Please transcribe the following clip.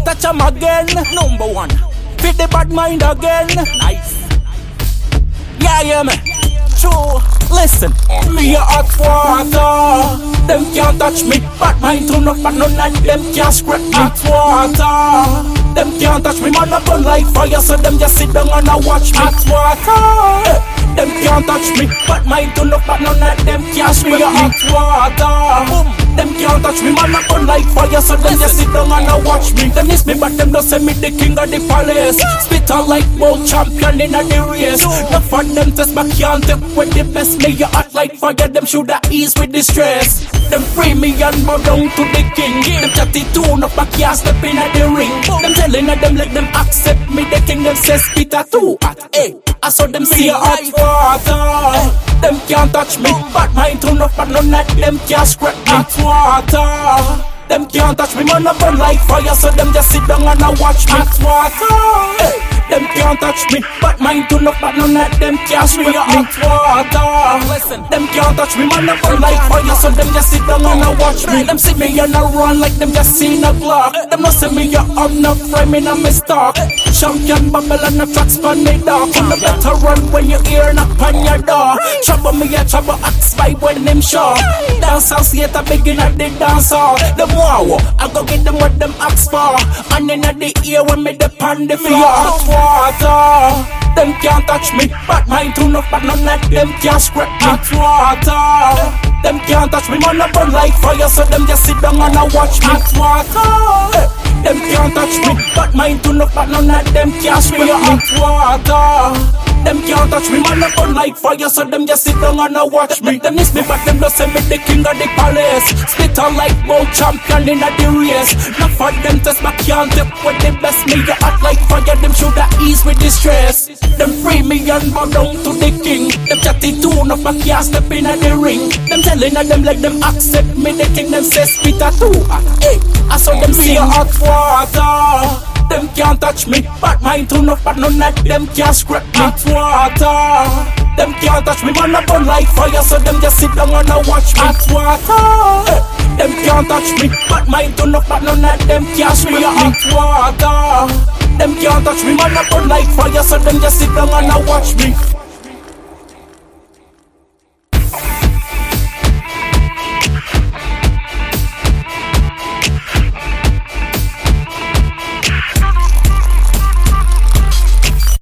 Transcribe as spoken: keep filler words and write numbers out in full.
touch them again. Number one. Fit the bad mind again. Nice. Yeah, yeah, man. True. Listen. Me a hot water. Them can't touch me. Bad mind too enough, but none of them can't scrape me. Hot water. Them can't touch me, man, I burn like fire. So them just sit down and I watch me. Hot water. Eh. Them can't touch me. Bad mind too enough, but none of them can't scrape me. Hot water. Boom. Them can't touch me, man, I burn like fire. So them just sit down and I watch me. Them miss me, but them don't say me the king of the palace. Spit on like world champion in a the race. No for them test, but can't take with the best. Me you act like fire, them shoulda ease with the stress. Them free me and bow down to the king. Them chatty tune up, but can't step in at the ring. Them telling them let them accept me, the king them says spit a too hot. Hey, I saw them see a hot water. Them can't touch me, bad mind too enough, but none of them can't scrape me. Hot water. Them can't touch me, man, I burn like fire. So them just sit down and I watch me. Hot water. Hey, them can't touch me, bad mind too enough, but none of them can't scrape me. Hot water. Listen, them can't touch me, man, I burn like fire. So them just sit down and I watch me. Them see me and I run like them just seen a clock. Them not see me, I'm not framing a mistake. Champion bubble and the tracks on the dark. You better run when you hear knock on your door. Trouble me a trouble axe by when them show. Dance house yet a begin at the dance hall. Them wow, I go get them what them ask for. And in the ear when me the pan the floor. Hot water. Them can't touch me, bad mind too enough, but none of them can't scrape me. Hot water. Them can't touch me, man, I burn like fire. So them just sit down and I watch me. Hot water. Them can't touch me, bad mind too enough, but none of them can't scrape me. Hot water. Them can't touch me, man, I burn like fire. So them just sit down and I watch me. Them miss me, but them don't say me the king of the palace. Spit on like world champion in a the race. Not for them test, but can't take with the best. Me you act like fire, them shoulda ease with the stress. Them free me and bow down to the king. Them chatty tune up, but can't step in a the ring. Them telling them like them accept me, the king them says spit a too. Hey, I saw them see a hot water. Them can't touch me, bad mind too enough, but none of them can't scrape me. Hot water. Them can't touch me, man, I burn like fire. So them just sit down and I watch me. Hot water. Hey, them can't touch me, bad mind too enough, but none of them can't scrape me. Hot water. Them can't touch me, man, I burn like fire. So them just sit down and I watch me.